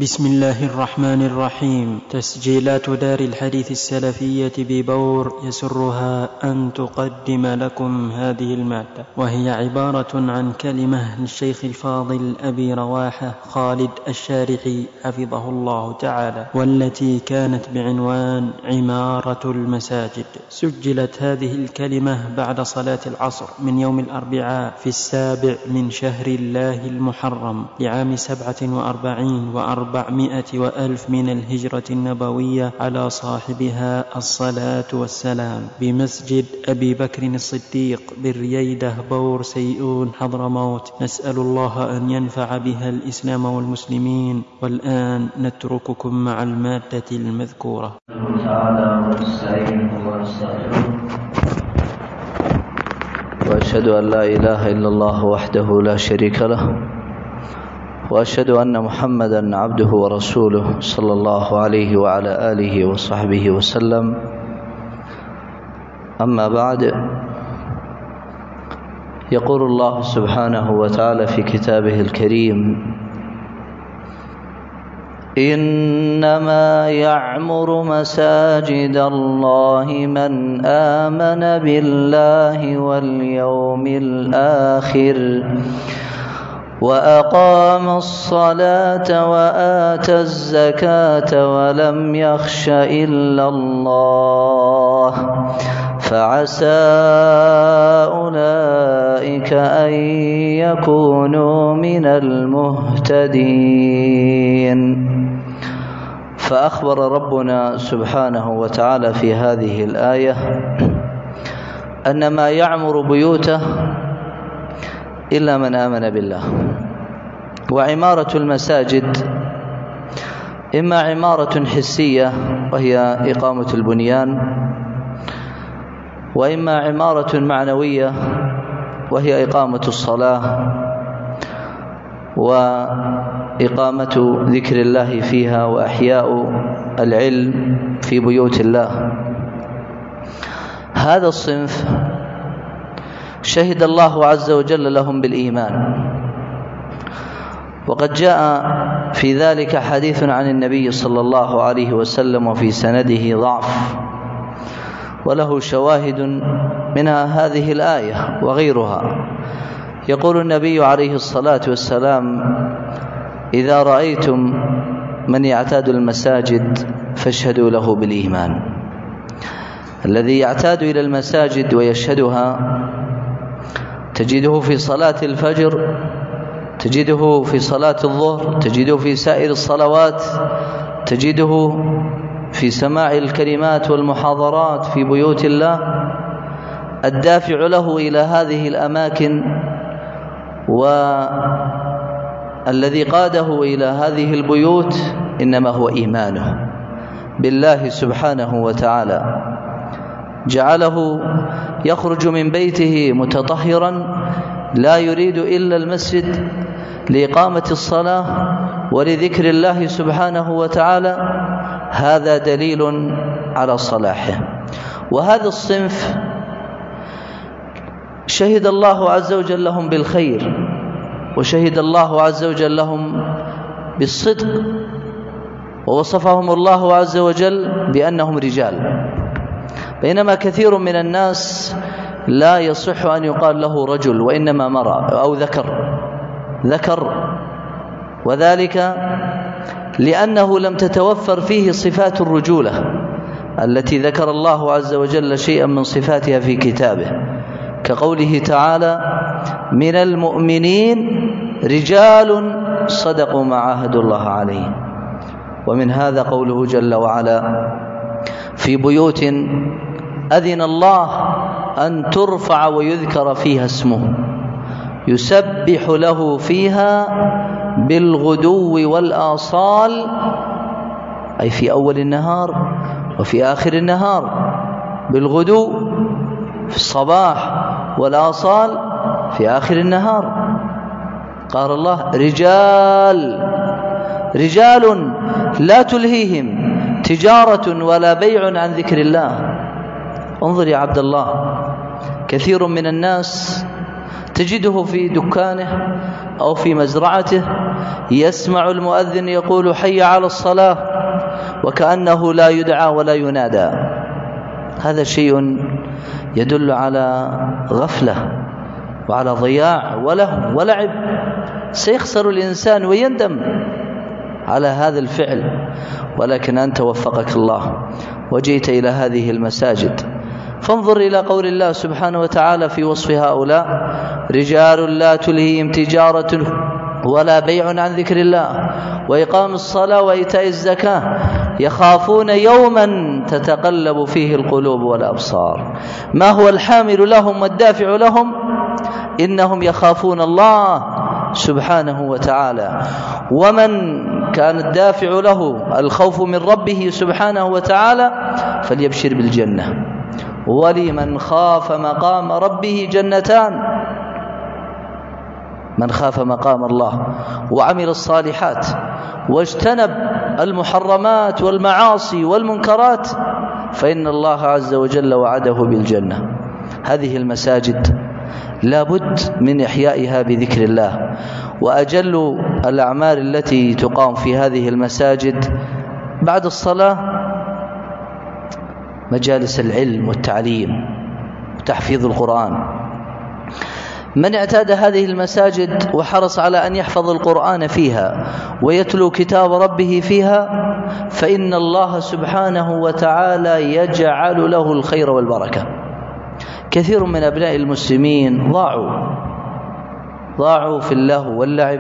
بسم الله الرحمن الرحيم. تسجيلات دار الحديث السلفية ببور يسرها أن تقدم لكم هذه المادة، وهي عبارة عن كلمة للشيخ الفاضل أبي رواحة خالد الشارحي حفظه الله تعالى، والتي كانت بعنوان عمارة المساجد. سجلت هذه الكلمة بعد صلاة العصر من يوم الأربعاء في 7 من شهر الله المحرم لعام 47 و400 وألف من الهجرة النبوية على صاحبها الصلاة والسلام بمسجد أبي بكر الصديق بالرييدة بور سيئون حضرموت. نسأل الله أن ينفع بها الإسلام والمسلمين. والآن نترككم مع المادة المذكورة. وأشهد أن لا إله إلا الله وحده لا شريك له، وأشهد أن محمدًا عبده ورسوله صلى الله عليه وعلى آله وصحبه وسلم. أما بعد، يقول الله سبحانه وتعالى في كتابه الكريم: إنما يعمر مساجد الله من آمن بالله واليوم الآخر وأقام الصلاة وآتى الزكاة ولم يخش إلا الله فعسى أولئك أن يكونوا من المهتدين. فأخبر ربنا سبحانه وتعالى في هذه الآية أن ما يعمر بيوته إلا من آمن بالله. وعمارة المساجد إما عمارة حسية وهي إقامة البنيان، وإما عمارة معنوية وهي إقامة الصلاة وإقامة ذكر الله فيها وأحياء العلم في بيوت الله. هذا الصنف شهد الله عز وجل لهم بالإيمان، وقد جاء في ذلك حديث عن النبي صلى الله عليه وسلم وفي سنده ضعف، وله شواهد منها هذه الآية وغيرها. يقول النبي عليه الصلاة والسلام: إذا رأيتم من يعتاد المساجد فاشهدوا له بالإيمان. الذي يعتاد إلى المساجد ويشهدها تجده في صلاة الفجر، تجده في صلاة الظهر، تجده في سائر الصلوات، تجده في سماع الكلمات والمحاضرات في بيوت الله. الدافع له إلى هذه الأماكن والذي قاده إلى هذه البيوت إنما هو إيمانه بالله سبحانه وتعالى. جعله يخرج من بيته متطهرا لا يريد إلا المسجد لإقامة الصلاة ولذكر الله سبحانه وتعالى. هذا دليل على صلاحه. وهذا الصنف شهد الله عز وجل لهم بالخير، وشهد الله عز وجل لهم بالصدق، ووصفهم الله عز وجل بأنهم رجال، بينما كثير من الناس لا يصح أن يقال له رجل، وإنما مرأة أو ذكر، وذلك لأنه لم تتوفر فيه صفات الرجولة التي ذكر الله عز وجل شيئا من صفاتها في كتابه، كقوله تعالى: من المؤمنين رجال صدقوا ما عاهدوا الله عليه. ومن هذا قوله جل وعلا: في بيوت أذن الله أن ترفع ويذكر فيها اسمه يسبح له فيها بالغدو والآصال، أي في أول النهار وفي آخر النهار، بالغدو في الصباح والآصال في آخر النهار. قال الله: رجال لا تلهيهم تجارة ولا بيع عن ذكر الله. انظر يا عبد الله، كثير من الناس تجده في دكانه أو في مزرعته يسمع المؤذن يقول حي على الصلاة وكأنه لا يدعى ولا ينادى. هذا شيء يدل على غفلة وعلى ضياع ولهو ولعب. سيخسر الإنسان ويندم على هذا الفعل. ولكن أنت وفقك الله وجئت إلى هذه المساجد، فانظر إلى قول الله سبحانه وتعالى في وصف هؤلاء: رجال لا تلهيهم تجارة ولا بيع عن ذكر الله وإقام الصلاة وإيتاء الزكاة يخافون يوما تتقلب فيه القلوب والأبصار. ما هو الحامل لهم والدافع لهم؟ إنهم يخافون الله سبحانه وتعالى. ومن كان الدافع له الخوف من ربه سبحانه وتعالى فليبشر بالجنة. ولمن خاف مقام ربه جنتان: من خاف مقام الله وعمل الصالحات واجتنب المحرمات والمعاصي والمنكرات فإن الله عز وجل وعده بالجنة. هذه المساجد لا بد من إحيائها بذكر الله. وأجل الأعمال التي تقام في هذه المساجد بعد الصلاة مجالس العلم والتعليم وتحفيظ القرآن. من اعتاد هذه المساجد وحرص على أن يحفظ القرآن فيها ويتلو كتاب ربه فيها فإن الله سبحانه وتعالى يجعل له الخير والبركة. كثير من أبناء المسلمين ضاعوا في اللهو واللعب،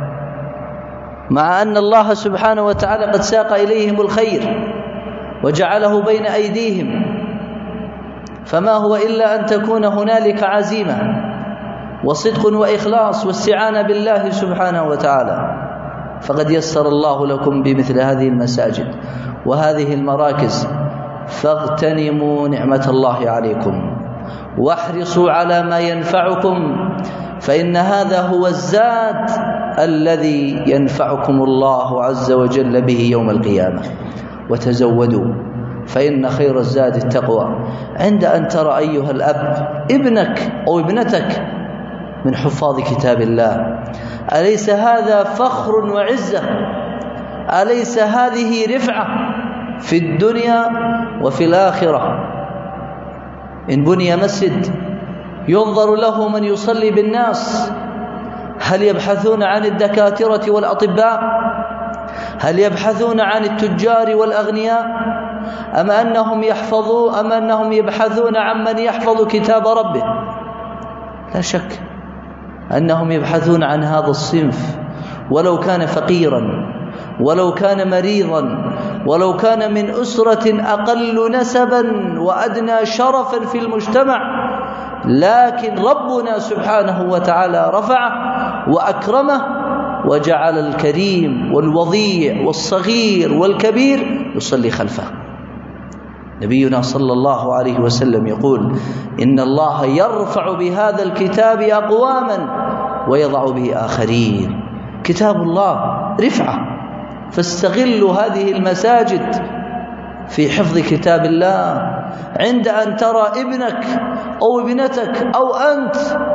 مع أن الله سبحانه وتعالى قد ساق إليهم الخير وجعله بين أيديهم، فما هو إلا أن تكون هنالك عزيمة وصدق وإخلاص واستعانة بالله سبحانه وتعالى. فقد يسر الله لكم بمثل هذه المساجد وهذه المراكز، فاغتنموا نعمة الله عليكم واحرصوا على ما ينفعكم، فإن هذا هو الزاد الذي ينفعكم الله عز وجل به يوم القيامة. وتزودوا فإن خير الزاد التقوى. عند أن ترى أيها الأب ابنك أو ابنتك من حفاظ كتاب الله، أليس هذا فخر وعزة؟ أليس هذه رفعة في الدنيا وفي الآخرة؟ إن بني مسجد ينظر له من يصلي بالناس، هل يبحثون عن الدكاترة والأطباء؟ هل يبحثون عن التجار والأغنياء؟ أم أنهم يبحثون عن من يحفظ كتاب ربه؟ لا شك أنهم يبحثون عن هذا الصنف، ولو كان فقيرا، ولو كان مريضا، ولو كان من أسرة أقل نسبا وأدنى شرفا في المجتمع، لكن ربنا سبحانه وتعالى رفعه وأكرمه وجعل الكريم والوضيع والصغير والكبير يصلي خلفه. نبينا صلى الله عليه وسلم يقول: إن الله يرفع بهذا الكتاب أقواما ويضع به آخرين. كتاب الله رفعة، فاستغلوا هذه المساجد في حفظ كتاب الله. عند أن ترى ابنك أو ابنتك أو أنت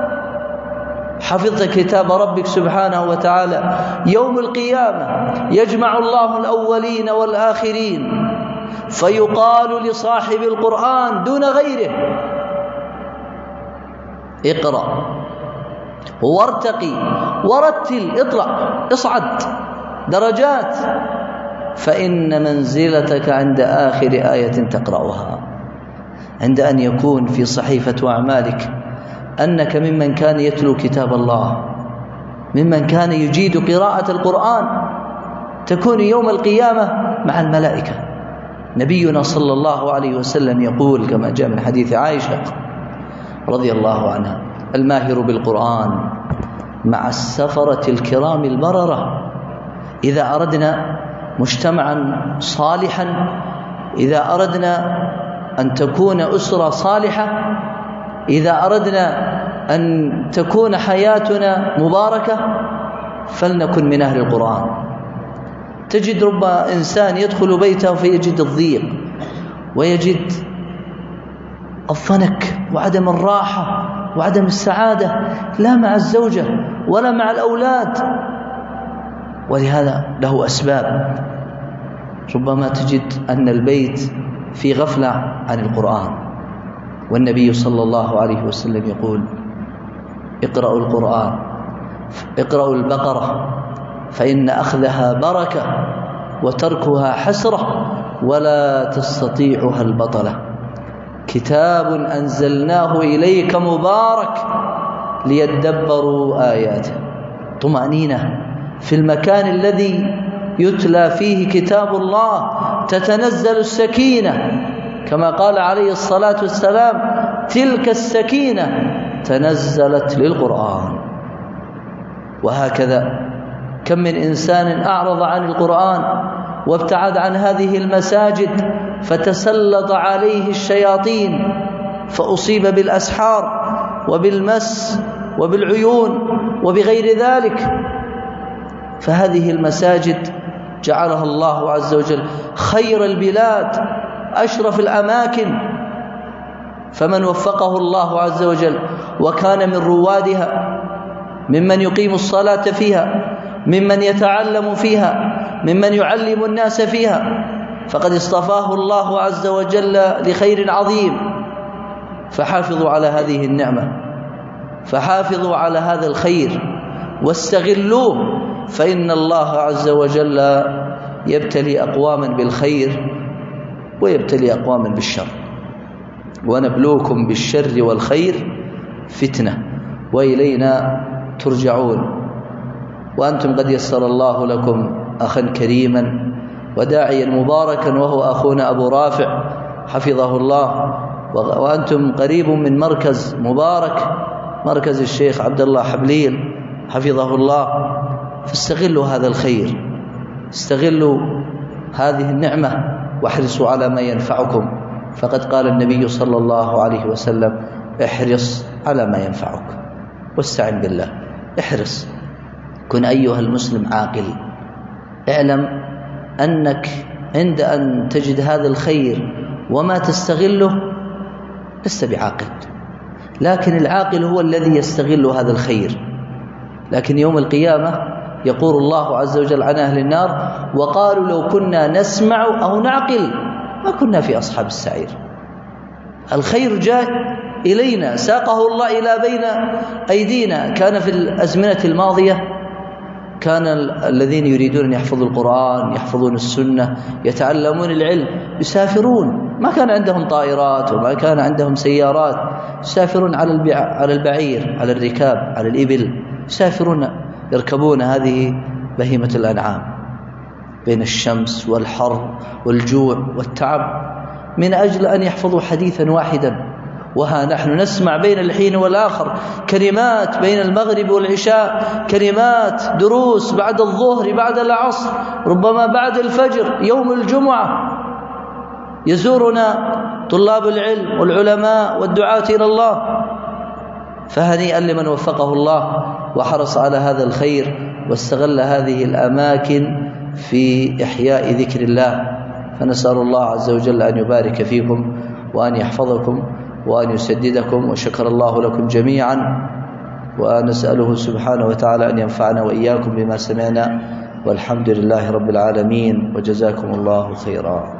حفظت كتاب ربك سبحانه وتعالى، يوم القيامة يجمع الله الأولين والآخرين فيقال لصاحب القرآن دون غيره: اقرأ وارتقي ورتل، اطلع اصعد درجات، فإن منزلتك عند آخر آية تقرأها. عند أن يكون في صحيفة أعمالك أنك ممن كان يتلو كتاب الله، ممن كان يجيد قراءة القرآن، تكون يوم القيامة مع الملائكة. نبينا صلى الله عليه وسلم يقول كما جاء من حديث عائشة رضي الله عنها: الماهر بالقرآن مع السفرة الكرام البررة. إذا أردنا مجتمعا صالحا، إذا أردنا أن تكون أسرة صالحة، إذا أردنا أن تكون حياتنا مباركة، فلنكن من أهل القرآن. تجد رب إنسان يدخل بيته فيجد الضيق ويجد الضنك وعدم الراحة وعدم السعادة لا مع الزوجة ولا مع الأولاد، ولهذا له أسباب. ربما تجد أن البيت في غفلة عن القرآن، والنبي صلى الله عليه وسلم يقول: اقرأوا القرآن، اقرأوا البقرة، فإن أخذها بركة وتركها حسرة ولا تستطيعها البطلة. كتاب أنزلناه إليك مبارك ليدبروا آياته. طمأنينة في المكان الذي يتلى فيه كتاب الله تتنزل السكينة، كما قال عليه الصلاة والسلام: تلك السكينة تنزلت للقرآن. وهكذا كم من إنسان أعرض عن القرآن وابتعد عن هذه المساجد فتسلط عليه الشياطين فأصيب بالأسحار وبالمس وبالعيون وبغير ذلك. فهذه المساجد جعلها الله عز وجل خير البلاد، أشرف الأماكن، فمن وفقه الله عز وجل وكان من روادها، ممن يقيم الصلاة فيها، ممن يتعلم فيها، ممن يعلم الناس فيها، فقد اصطفاه الله عز وجل لخير عظيم. فحافظوا على هذه النعمة، فحافظوا على هذا الخير واستغلوه، فإن الله عز وجل يبتلي أقواما بالخير ويبتلي أقواما بالشر. ونبلوكم بالشر والخير فتنة وإلينا ترجعون. وأنتم قد يسر الله لكم أخا كريما وداعيا مباركا وهو أخونا أبو رافع حفظه الله، وأنتم قريب من مركز مبارك، مركز الشيخ عبد الله حبليل حفظه الله. فاستغلوا هذا الخير، استغلوا هذه النعمة واحرصوا على ما ينفعكم. فقد قال النبي صلى الله عليه وسلم: احرص على ما ينفعك واستعن بالله. احرص، كن أيها المسلم عاقل، اعلم أنك عند أن تجد هذا الخير وما تستغله لست بعاقل، لكن العاقل هو الذي يستغل هذا الخير. لكن يوم القيامة يقول الله عز وجل عن أهل النار: وقالوا لو كنا نسمع أو نعقل ما كنا في أصحاب السعير. الخير جاء إلينا، ساقه الله إلى بين أيدينا. كان في الأزمنة الماضية كان الذين يريدون أن يحفظوا القرآن، يحفظون السنة، يتعلمون العلم، يسافرون، ما كان عندهم طائرات وما كان عندهم سيارات، يسافرون على البعير، على الركاب، على الإبل، يسافرون يركبون هذه بهيمة الأنعام بين الشمس والحر والجوع والتعب من أجل أن يحفظوا حديثا واحدا. وها نحن نسمع بين الحين والآخر كلمات بين المغرب والعشاء، كلمات دروس بعد الظهر، بعد العصر، ربما بعد الفجر، يوم الجمعة يزورنا طلاب العلم والعلماء والدعاة إلى الله. فهنيئا لمن وفقه الله وحرص على هذا الخير واستغل هذه الأماكن في إحياء ذكر الله. فنسأل الله عز وجل أن يبارك فيكم وأن يحفظكم وأن يسددكم، وشكر الله لكم جميعا، ونسأله سبحانه وتعالى أن ينفعنا وإياكم بما سمعنا، والحمد لله رب العالمين، وجزاكم الله خيرا.